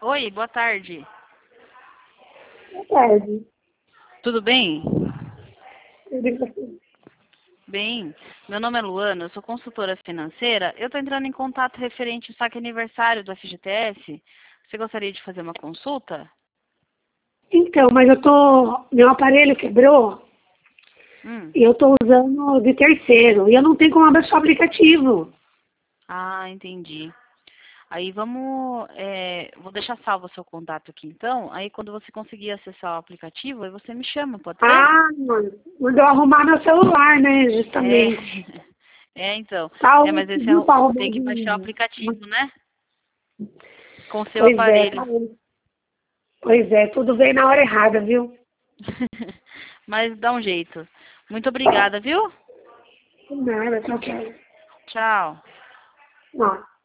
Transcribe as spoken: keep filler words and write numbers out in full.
Oi, boa tarde. Boa tarde. Tudo bem? Tudo bem com você? Bem, meu nome é Luana, eu sou consultora financeira. Eu estou entrando em contato referente ao saque aniversário do F G T S. Você gostaria de fazer uma consulta? Então, mas eu tô. Meu aparelho quebrou Hum. e eu tô usando de terceiro. E eu não tenho como abaixar o aplicativo. Ah, entendi. Aí vamos, é, vou deixar salvo o seu contato aqui então. Aí quando você conseguir acessar o aplicativo, aí você me chama, pode ser? Ah, mano, mandou arrumar meu celular, né? É, Justamente. é então. Tá É, mas esse é, viu, o- pra arrumar tem que baixar o de... aplicativo, né? Com o seu Pois é, tá aparelho. bom. Pois é, tudo veio na hora errada, viu? Mas dá um jeito. Muito obrigada, viu? Nada, só quero. Tchau. Não.